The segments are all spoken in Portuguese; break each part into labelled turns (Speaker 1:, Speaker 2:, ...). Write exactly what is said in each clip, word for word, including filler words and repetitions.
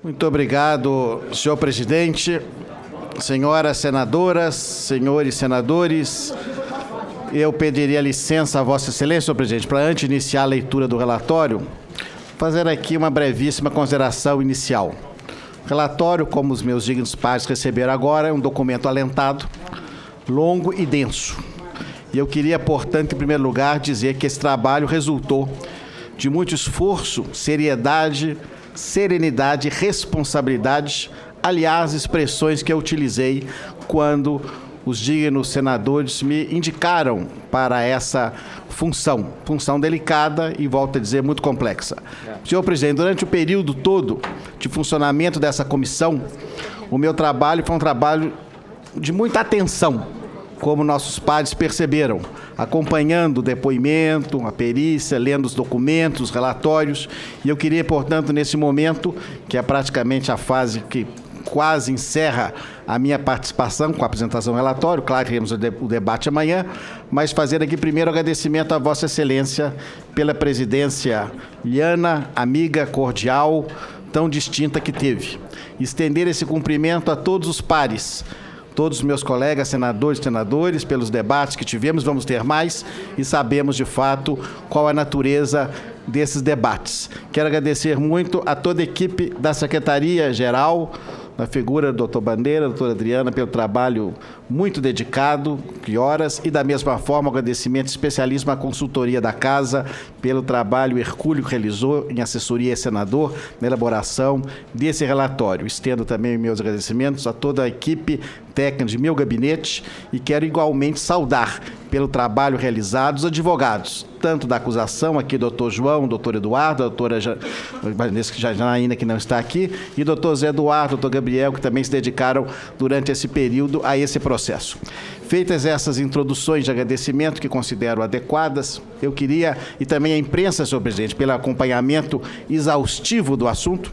Speaker 1: Muito obrigado, senhor presidente, senhoras senadoras, senhores senadores. Eu pediria licença a Vossa Excelência, senhor presidente, para, antes de iniciar a leitura do relatório, fazer aqui uma brevíssima consideração inicial. O relatório, como os meus dignos pares receberam agora, é um documento alentado, longo e denso. E eu queria, portanto, em primeiro lugar, dizer que esse trabalho resultou de muito esforço, seriedade, serenidade, responsabilidade, aliás, expressões que eu utilizei quando os dignos senadores me indicaram para essa função, função delicada e, volto a dizer, muito complexa. Senhor presidente, durante o período todo de funcionamento dessa comissão, o meu trabalho foi um trabalho de muita atenção, como nossos pares perceberam, acompanhando o depoimento, a perícia, lendo os documentos, os relatórios, e eu queria, portanto, nesse momento, que é praticamente a fase que quase encerra a minha participação com a apresentação do relatório, claro que teremos o, de, o debate amanhã, mas fazer aqui primeiro agradecimento à Vossa Excelência pela presidência liana, amiga, cordial, tão distinta que teve. Estender esse cumprimento a todos os pares, todos os meus colegas senadores e senadores, pelos debates que tivemos, vamos ter mais, e sabemos, de fato, qual a natureza desses debates. Quero agradecer muito a toda a equipe da Secretaria-Geral, na figura do doutor Bandeira, da doutora Adriana, pelo trabalho muito dedicado, de horas, e da mesma forma, agradecimento especialíssimo à consultoria da Casa, pelo trabalho hercúleo que realizou em assessoria e senador, na elaboração desse relatório. Estendo também meus agradecimentos a toda a equipe técnica de meu gabinete e quero igualmente saudar pelo trabalho realizado os advogados, tanto da acusação, aqui doutor João, doutor Eduardo, a doutora Janaína, que não está aqui, e doutor Zé Eduardo, doutor Gabriel, que também se dedicaram durante esse período a esse processo. Feitas essas introduções de agradecimento que considero adequadas, eu queria, e também a imprensa, senhor presidente, pelo acompanhamento exaustivo do assunto,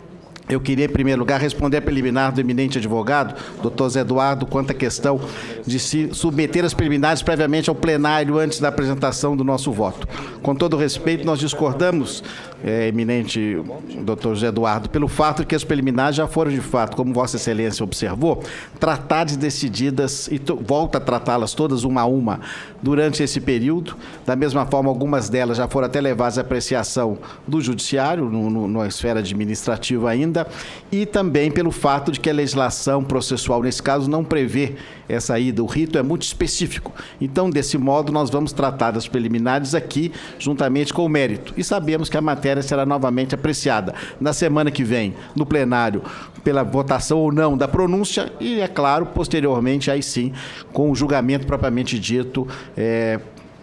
Speaker 1: eu queria, em primeiro lugar, responder a preliminar do eminente advogado, doutor Zé Eduardo, quanto à questão de se submeter as preliminares previamente ao plenário antes da apresentação do nosso voto. Com todo respeito, nós discordamos, é, eminente doutor Zé Eduardo, pelo fato de que as preliminares já foram, de fato, como Vossa Excelência observou, tratadas e decididas, e volta a tratá-las todas uma a uma durante esse período. Da mesma forma, algumas delas já foram até levadas à apreciação do Judiciário, no, no, na esfera administrativa ainda, e também pelo fato de que a legislação processual, nesse caso, não prevê essa ida. O rito é muito específico. Então, desse modo, nós vamos tratar das preliminares aqui, juntamente com o mérito. E sabemos que a matéria será novamente apreciada na semana que vem, no plenário, pela votação ou não da pronúncia e, é claro, posteriormente, aí sim, com o julgamento propriamente dito, é,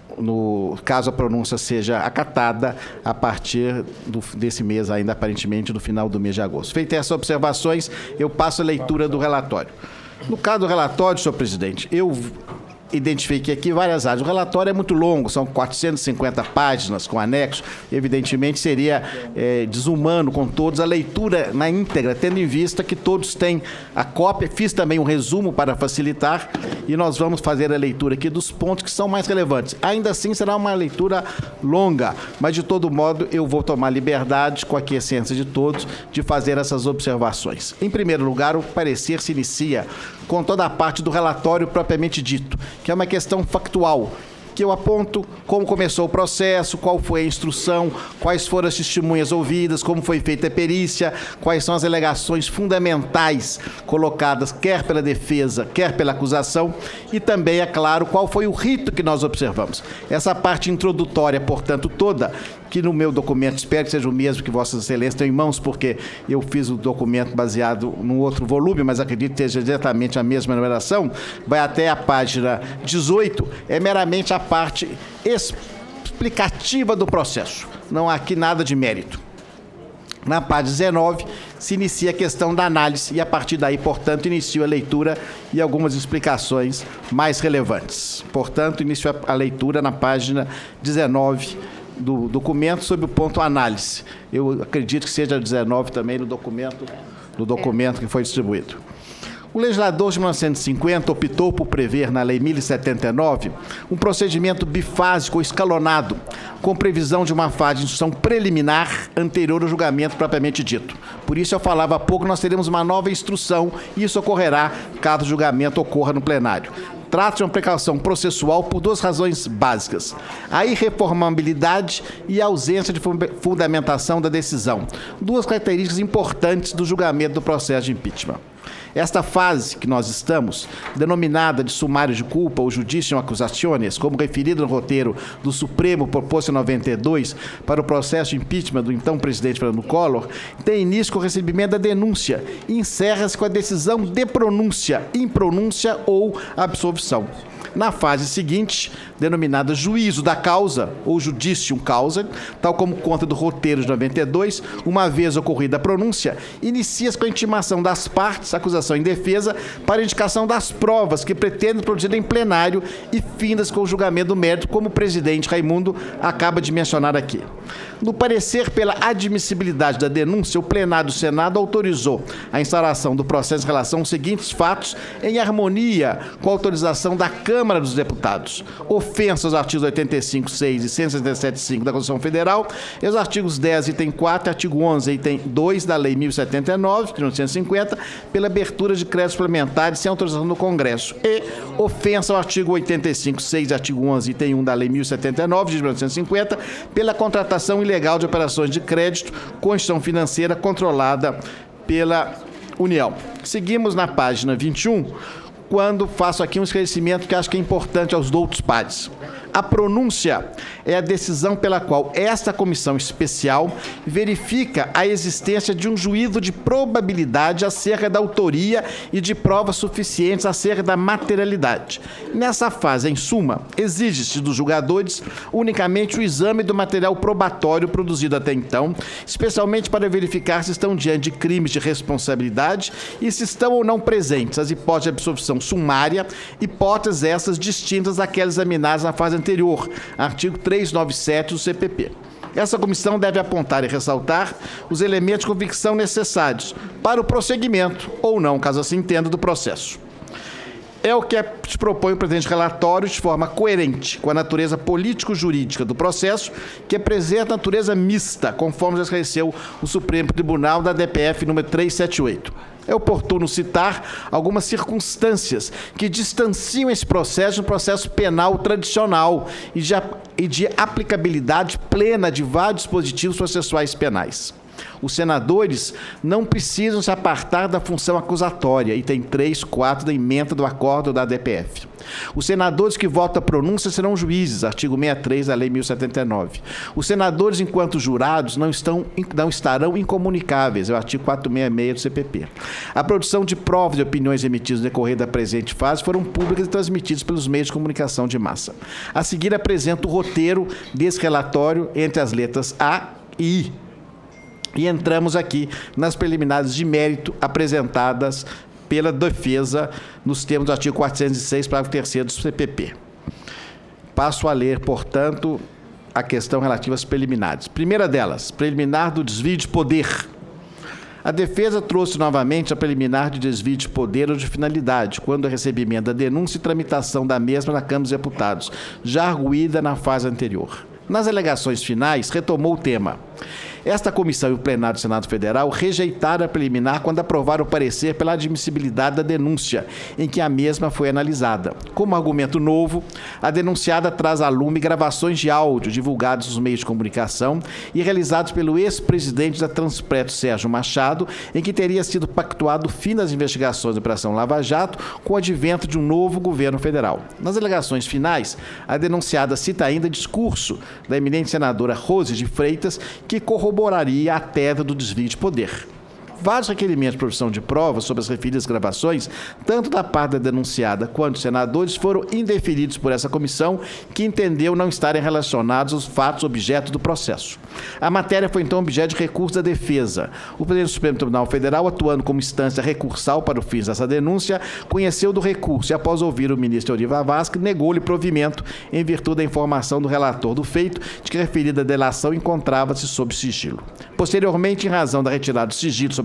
Speaker 1: no caso a pronúncia seja acatada a partir do, desse mês, ainda aparentemente do final do mês de agosto. Feitas essas observações, eu passo a leitura do relatório. No caso do relatório, senhor presidente, eu identifiquei aqui várias áreas. O relatório é muito longo, são quatrocentas e cinquenta páginas com anexo. Evidentemente, seria é, desumano com todos a leitura na íntegra, tendo em vista que todos têm a cópia. Fiz também um resumo para facilitar e nós vamos fazer a leitura aqui dos pontos que são mais relevantes. Ainda assim, será uma leitura longa, mas, de todo modo, eu vou tomar liberdade, com a aquiescência de todos, de fazer essas observações. Em primeiro lugar, o parecer se inicia com toda a parte do relatório propriamente dito, que é uma questão factual, que eu aponto como começou o processo, qual foi a instrução, quais foram as testemunhas ouvidas, como foi feita a perícia, quais são as alegações fundamentais colocadas quer pela defesa, quer pela acusação, e também, é claro, qual foi o rito que nós observamos. Essa parte introdutória, portanto, toda, que no meu documento, espero que seja o mesmo que Vossas Excelências têm em mãos, porque eu fiz o documento baseado num outro volume, mas acredito que seja diretamente a mesma numeração, vai até a página dezoito, é meramente a parte explicativa do processo. Não há aqui nada de mérito. Na página dezenove, se inicia a questão da análise e, a partir daí, portanto, inicio a leitura e algumas explicações mais relevantes. Portanto, inicio a leitura na página dezenove do documento sobre o ponto análise. Eu acredito que seja dezenove também no documento, no documento que foi distribuído. O legislador de mil novecentos e cinquenta optou por prever na Lei mil e setenta e nove um procedimento bifásico ou escalonado, com previsão de uma fase de instrução preliminar anterior ao julgamento propriamente dito. Por isso eu falava há pouco, nós teremos uma nova instrução e isso ocorrerá caso o julgamento ocorra no plenário. Trata-se de uma precaução processual por duas razões básicas: a irreformabilidade e a ausência de fundamentação da decisão, duas características importantes do julgamento do processo de impeachment. Esta fase que nós estamos, denominada de sumário de culpa ou judicium accusationis, como referido no roteiro do Supremo proposto em noventa e dois para o processo de impeachment do então presidente Fernando Collor, tem início com o recebimento da denúncia e encerra-se com a decisão de pronúncia, impronúncia ou absolvição. Na fase seguinte, denominada juízo da causa, ou judicium causa, tal como conta do roteiro de noventa e dois, uma vez ocorrida a pronúncia, inicia-se com a intimação das partes, acusação e defesa, para a indicação das provas que pretendem produzir em plenário e findas com o julgamento do mérito, como o presidente Raimundo acaba de mencionar aqui. No parecer pela admissibilidade da denúncia, o plenário do Senado autorizou a instauração do processo em relação aos seguintes fatos, em harmonia com a autorização da Câmara dos Deputados: ofensa aos artigos oitenta e cinco, seis e cento e setenta e sete, cinco da Constituição Federal, e os artigos dez, item quatro, artigo onze, item dois da Lei mil e setenta e nove, de mil novecentos e cinquenta, pela abertura de créditos suplementares sem autorização do Congresso, e ofensa ao artigo oitenta e cinco, seis e artigo onze, item um da Lei mil e setenta e nove, de mil novecentos e cinquenta, pela contratação ilegal de operações de crédito com instituição financeira controlada pela União. Seguimos na página vinte e um, quando faço aqui um esclarecimento que acho que é importante aos doutos pares. A pronúncia é a decisão pela qual esta comissão especial verifica a existência de um juízo de probabilidade acerca da autoria e de provas suficientes acerca da materialidade. Nessa fase, em suma, exige-se dos julgadores unicamente o exame do material probatório produzido até então, especialmente para verificar se estão diante de crimes de responsabilidade e se estão ou não presentes as hipóteses de absolvição sumária, hipóteses essas distintas daquelas examinadas na fase anterior, artigo trezentos e noventa e sete do C P P. Essa comissão deve apontar e ressaltar os elementos de convicção necessários para o prosseguimento, ou não, caso assim entenda, do processo. É o que se propõe o presente relatório de forma coerente com a natureza político-jurídica do processo, que apresenta natureza mista, conforme já esclareceu o Supremo Tribunal da D P F número trezentos e setenta e oito. É oportuno citar algumas circunstâncias que distanciam esse processo de um processo penal tradicional e de, e de aplicabilidade plena de vários dispositivos processuais penais. Os senadores não precisam se apartar da função acusatória, item três, quatro da ementa do acordo da D P F. Os senadores que votam a pronúncia serão juízes, artigo sessenta e três da Lei mil e setenta e nove. Os senadores, enquanto jurados, não, estão, não estarão incomunicáveis, é o artigo quatrocentos e sessenta e seis do C P P. A produção de provas e opiniões emitidas no decorrer da presente fase foram públicas e transmitidas pelos meios de comunicação de massa. A seguir, apresento o roteiro desse relatório entre as letras A e I. E entramos aqui nas preliminares de mérito apresentadas pela defesa nos termos do artigo quatrocentos e seis, parágrafo terceiro do C P P. Passo a ler, portanto, a questão relativa às preliminares. Primeira delas, preliminar do desvio de poder. A defesa trouxe novamente a preliminar de desvio de poder ou de finalidade, quando o recebimento da denúncia e tramitação da mesma na Câmara dos Deputados, já arguída na fase anterior. Nas alegações finais, retomou o tema. Esta comissão e o plenário do Senado Federal rejeitaram a preliminar quando aprovaram o parecer pela admissibilidade da denúncia, em que a mesma foi analisada. Como argumento novo, a denunciada traz à lume gravações de áudio divulgadas nos meios de comunicação e realizados pelo ex-presidente da Transpetro, Sérgio Machado, em que teria sido pactuado o fim das investigações da Operação Lava Jato com o advento de um novo governo federal. Nas alegações finais, a denunciada cita ainda discurso da eminente senadora Rose de Freitas, que corroboraria a tese do desvio de poder. Vários requerimentos de produção de provas sobre as referidas gravações, tanto da parte da denunciada quanto dos senadores, foram indeferidos por essa comissão, que entendeu não estarem relacionados aos fatos objeto do processo. A matéria foi então objeto de recurso da defesa. O presidente do Supremo Tribunal Federal, atuando como instância recursal para o fim dessa denúncia, conheceu do recurso e, após ouvir o ministro Eurival Vasque, negou-lhe provimento em virtude da informação do relator do feito de que a referida delação encontrava-se sob sigilo. Posteriormente, em razão da retirada do sigilo sobre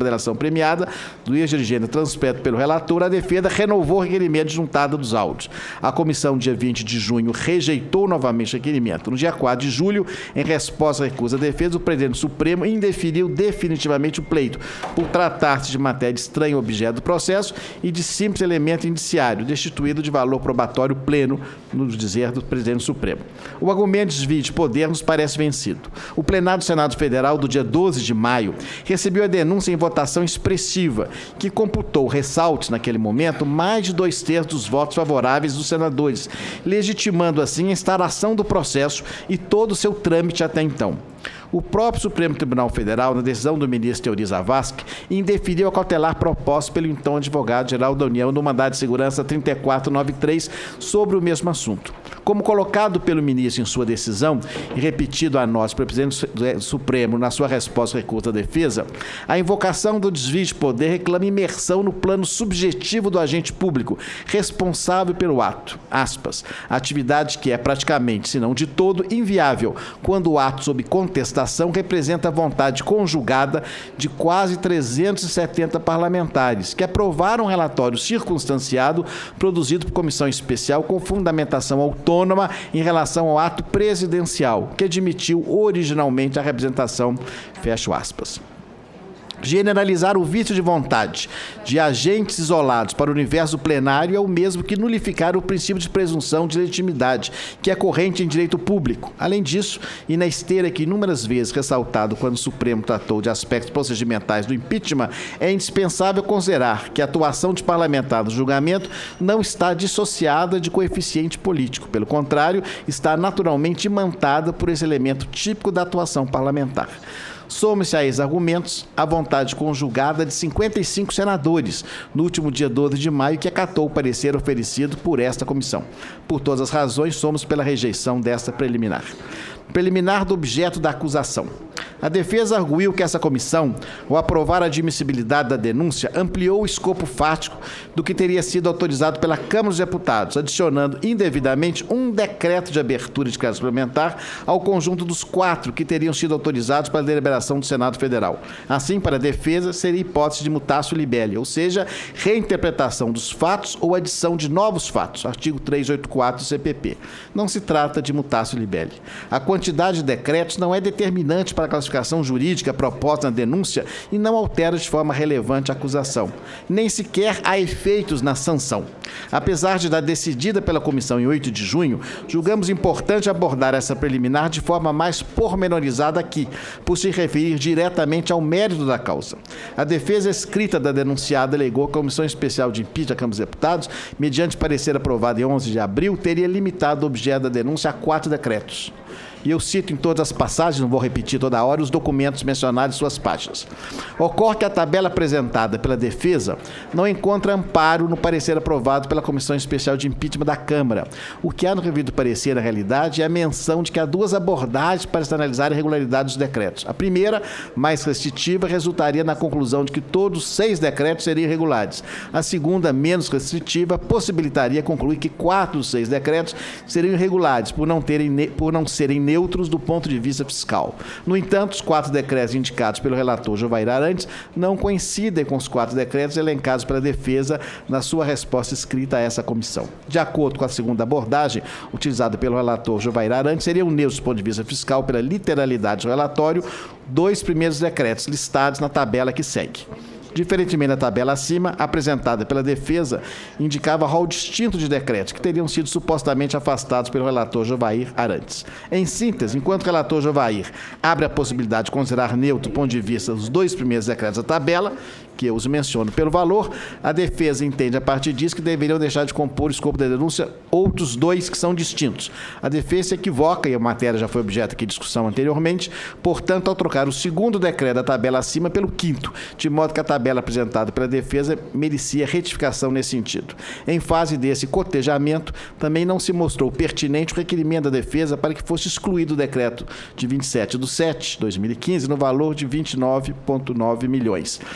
Speaker 1: da delação premiada, do ex-dirigente Transpetro pelo relator, a defesa renovou o requerimento de juntada dos autos. A comissão, dia vinte de junho, rejeitou novamente o requerimento. No dia quatro de julho, em resposta à recusa da defesa, o presidente Supremo indeferiu definitivamente o pleito, por tratar-se de matéria estranha ao objeto do processo e de simples elemento indiciário, destituído de valor probatório pleno, no dizer do presidente Supremo. O argumento de desvio de poder nos parece vencido. O plenário do Senado Federal, do dia doze de maio, recebeu a denúncia em votação expressiva, que computou, ressalte naquele momento, mais de dois terços dos votos favoráveis dos senadores, legitimando assim a instalação do processo e todo o seu trâmite até então. O próprio Supremo Tribunal Federal, na decisão do ministro Teori Zavascki, indeferiu a cautelar proposta pelo então advogado-geral da União no mandado de segurança trinta e quatro noventa e três sobre o mesmo assunto. Como colocado pelo ministro em sua decisão e repetido a nós pelo presidente do Supremo na sua resposta ao recurso da defesa, a invocação do desvio de poder reclama imersão no plano subjetivo do agente público responsável pelo ato, aspas, atividade que é praticamente, se não de todo, inviável, quando o ato sob contestação representa a vontade conjugada de quase trezentos e setenta parlamentares, que aprovaram um relatório circunstanciado produzido por comissão especial com fundamentação autônoma em relação ao ato presidencial, que admitiu originalmente a representação, fecho aspas. Generalizar o vício de vontade de agentes isolados para o universo plenário é o mesmo que nulificar o princípio de presunção de legitimidade, que é corrente em direito público. Além disso, e na esteira que inúmeras vezes ressaltado quando o Supremo tratou de aspectos procedimentais do impeachment, é indispensável considerar que a atuação de parlamentar no julgamento não está dissociada de coeficiente político. Pelo contrário, está naturalmente imantada por esse elemento típico da atuação parlamentar. Soma-se a esses argumentos a vontade conjugada de cinquenta e cinco senadores, no último dia doze de maio, que acatou o parecer oferecido por esta comissão. Por todas as razões, somos pela rejeição desta preliminar. Preliminar do objeto da acusação. A defesa arguiu que essa comissão, ao aprovar a admissibilidade da denúncia, ampliou o escopo fático do que teria sido autorizado pela Câmara dos Deputados, adicionando indevidamente um decreto de abertura de crédito suplementar ao conjunto dos quatro que teriam sido autorizados para a deliberação do Senado Federal. Assim, para a defesa, seria hipótese de mutatio libelli, ou seja, reinterpretação dos fatos ou adição de novos fatos, artigo trezentos e oitenta e quatro do C P P. Não se trata de mutatio libelli. A quantidade de decretos não é determinante para a classificação jurídica proposta na denúncia e não altera de forma relevante a acusação. Nem sequer há efeitos na sanção. Apesar de dar decidida pela comissão em oito de junho, julgamos importante abordar essa preliminar de forma mais pormenorizada aqui, por se referir diretamente ao mérito da causa. A defesa escrita da denunciada alegou que a Comissão Especial de Impeachment da Câmara dos Deputados, mediante parecer aprovado em onze de abril, teria limitado o objeto da denúncia a quatro decretos. E eu cito em todas as passagens, não vou repetir toda hora, os documentos mencionados em suas páginas. Ocorre que a tabela apresentada pela defesa não encontra amparo no parecer aprovado pela Comissão Especial de Impeachment da Câmara. O que há no revido parecer, na realidade, é a menção de que há duas abordagens para se analisar a irregularidade dos decretos. A primeira, mais restritiva, resultaria na conclusão de que todos os seis decretos seriam irregulares. A segunda, menos restritiva, possibilitaria concluir que quatro dos seis decretos seriam irregulares, por não, terem, por não serem neutros do ponto de vista fiscal. No entanto, os quatro decretos indicados pelo relator Jovair Arantes não coincidem com os quatro decretos elencados pela defesa na sua resposta escrita a essa comissão. De acordo com a segunda abordagem, utilizada pelo relator Jovair Arantes, seriam neutros do ponto de vista fiscal pela literalidade do relatório, dois primeiros decretos listados na tabela que segue. Diferentemente da tabela acima, apresentada pela defesa, indicava rol distinto de decretos que teriam sido supostamente afastados pelo relator Jovair Arantes. Em síntese, enquanto o relator Jovair abre a possibilidade de considerar neutro do ponto de vista dos dois primeiros decretos da tabela, que eu os menciono pelo valor, a defesa entende a partir disso que deveriam deixar de compor o escopo da denúncia outros dois que são distintos. A defesa se equivoca, e a matéria já foi objeto aqui de discussão anteriormente, portanto, ao trocar o segundo decreto da tabela acima pelo quinto, de modo que a tabela apresentada pela defesa merecia retificação nesse sentido. Em fase desse cotejamento, também não se mostrou pertinente o requerimento da defesa para que fosse excluído o decreto de vinte e sete de setembro de dois mil e quinze no valor de vinte e nove vírgula nove milhões. Como se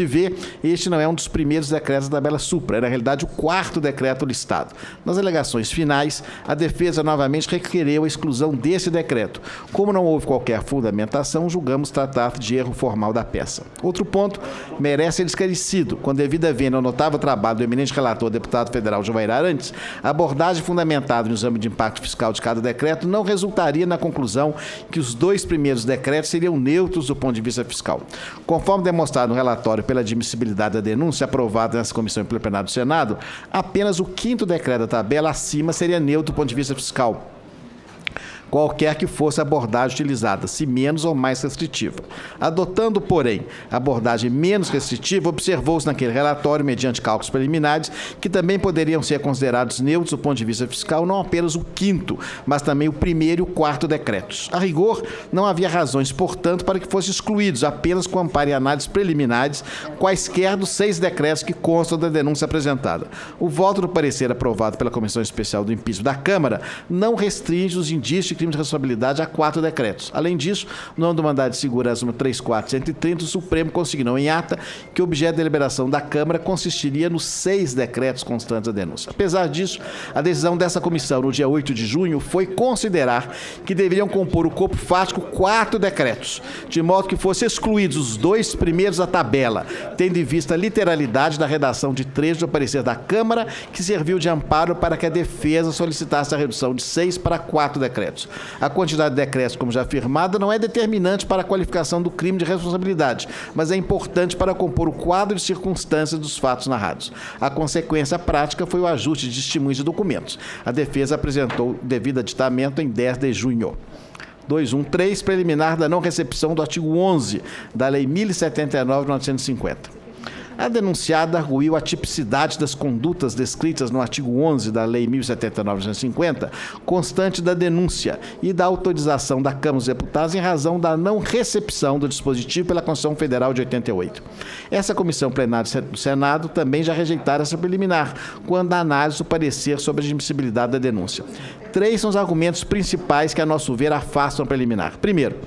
Speaker 1: se vê, este não é um dos primeiros decretos da tabela supra, é na realidade o quarto decreto listado. Nas alegações finais, a defesa novamente requereu a exclusão desse decreto. Como não houve qualquer fundamentação, julgamos tratar de erro formal da peça. Outro ponto merece ser esclarecido. Com devida vênia ao notável trabalho do eminente relator, deputado federal Jovair Arantes, a abordagem fundamentada no exame de impacto fiscal de cada decreto não resultaria na conclusão que os dois primeiros decretos seriam neutros do ponto de vista fiscal. Conforme demonstrado no relatório pela admissibilidade da denúncia aprovada nessa comissão em plenário do Senado, apenas o quinto decreto da tabela acima seria neutro do ponto de vista fiscal, qualquer que fosse a abordagem utilizada, se menos ou mais restritiva. Adotando, porém, a abordagem menos restritiva, observou-se naquele relatório, mediante cálculos preliminares, que também poderiam ser considerados neutros do ponto de vista fiscal não apenas o quinto, mas também o primeiro e o quarto decretos. A rigor, não havia razões, portanto, para que fossem excluídos, apenas com amparo e análises preliminares, quaisquer dos seis decretos que constam da denúncia apresentada. O voto do parecer aprovado pela Comissão Especial do Impeachment da Câmara não restringe os indícios de crime de responsabilidade a quatro decretos. Além disso, no âmbito do mandado de segurança número três quatro cento e trinta, o Supremo consignou em ata que o objeto de deliberação da Câmara consistiria nos seis decretos constantes da denúncia. Apesar disso, a decisão dessa comissão, no dia oito de junho, foi considerar que deveriam compor o corpo fático quatro decretos, de modo que fossem excluídos os dois primeiros da tabela, tendo em vista a literalidade da redação de trecho do parecer da Câmara, que serviu de amparo para que a defesa solicitasse a redução de seis para quatro decretos. A quantidade de decretos, como já afirmado, não é determinante para a qualificação do crime de responsabilidade, mas é importante para compor o quadro de circunstâncias dos fatos narrados. A consequência prática foi o ajuste de testemunhos e documentos. A defesa apresentou o devido aditamento em dez de junho. duzentos e treze, preliminar da não recepção do artigo onze da Lei mil e setenta e nove de mil novecentos e cinquenta. A denunciada arguiu a tipicidade das condutas descritas no artigo onze da Lei mil e setenta e nove de mil novecentos e cinquenta, constante da denúncia e da autorização da Câmara dos Deputados em razão da não recepção do dispositivo pela Constituição Federal de oitenta e oito. Essa comissão plenária do Senado também já rejeitara essa preliminar, quando a análise do parecer sobre a admissibilidade da denúncia. Três são os argumentos principais que, a nosso ver, afastam a preliminar. Primeiro,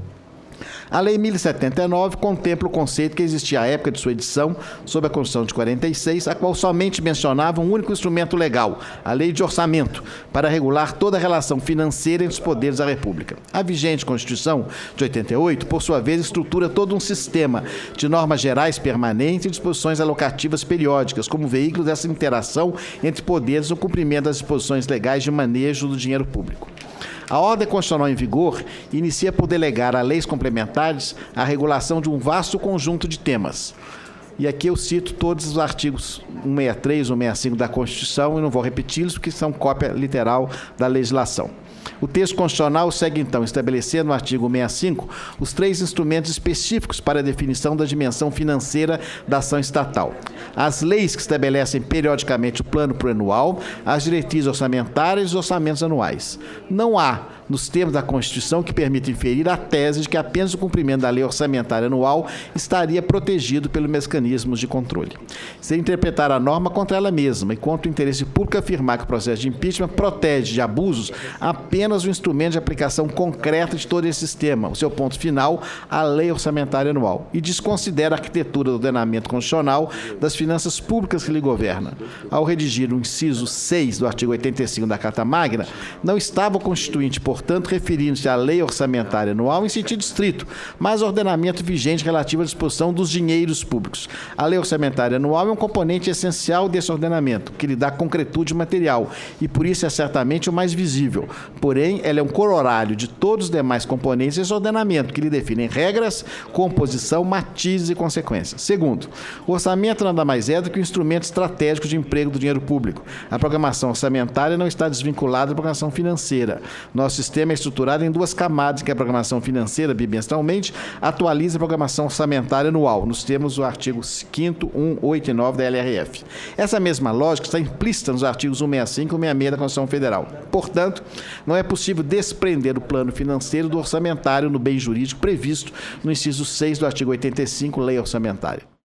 Speaker 1: a Lei mil e setenta e nove contempla o conceito que existia à época de sua edição, sob a Constituição de quarenta e seis, a qual somente mencionava um único instrumento legal, a Lei de Orçamento, para regular toda a relação financeira entre os poderes da República. A vigente Constituição de oitenta e oito, por sua vez, estrutura todo um sistema de normas gerais permanentes e disposições alocativas periódicas, como veículo dessa interação entre poderes no cumprimento das disposições legais de manejo do dinheiro público. A ordem constitucional em vigor inicia por delegar a leis complementares a regulação de um vasto conjunto de temas. E aqui eu cito todos os artigos cento e sessenta e três, cento e sessenta e cinco da Constituição, e não vou repeti-los porque são cópia literal da legislação. O texto constitucional segue, então, estabelecendo no artigo cento e sessenta e cinco os três instrumentos específicos para a definição da dimensão financeira da ação estatal. As leis que estabelecem periodicamente o plano plurianual, as diretrizes orçamentárias e os orçamentos anuais. Não há, nos termos da Constituição, que permita inferir a tese de que apenas o cumprimento da lei orçamentária anual estaria protegido pelos mecanismos de controle. Se interpretar a norma contra ela mesma e contra o interesse público afirmar que o processo de impeachment protege de abusos apenas o instrumento de aplicação concreta de todo esse sistema, o seu ponto final, a lei orçamentária anual, e desconsidera a arquitetura do ordenamento constitucional das finanças públicas que lhe governa. Ao redigir o inciso seis do artigo oitenta e cinco da Carta Magna, não estava o Constituinte, portanto, referindo-se à lei orçamentária anual em sentido estrito, mas ao ordenamento vigente relativo à disposição dos dinheiros públicos. A lei orçamentária anual é um componente essencial desse ordenamento, que lhe dá concretude material, e por isso é certamente o mais visível. Porém, ela é um corolário de todos os demais componentes desse ordenamento, que lhe definem regras, composição, matizes e consequências. Segundo, o orçamento nada mais é do que um instrumento estratégico de emprego do dinheiro público. A programação orçamentária não está desvinculada da programação financeira. Nosso sistema é estruturado em duas camadas, que a programação financeira, bimestralmente, atualiza a programação orçamentária anual, nos termos do artigo quinto, um, oito e nove da L R F. Essa mesma lógica está implícita nos artigos cento e sessenta e cinco e cento e sessenta e seis da Constituição Federal. Portanto, não é possível desprender o plano financeiro do orçamentário no bem jurídico previsto no inciso seis do artigo oitenta e cinco, Lei Orçamentária.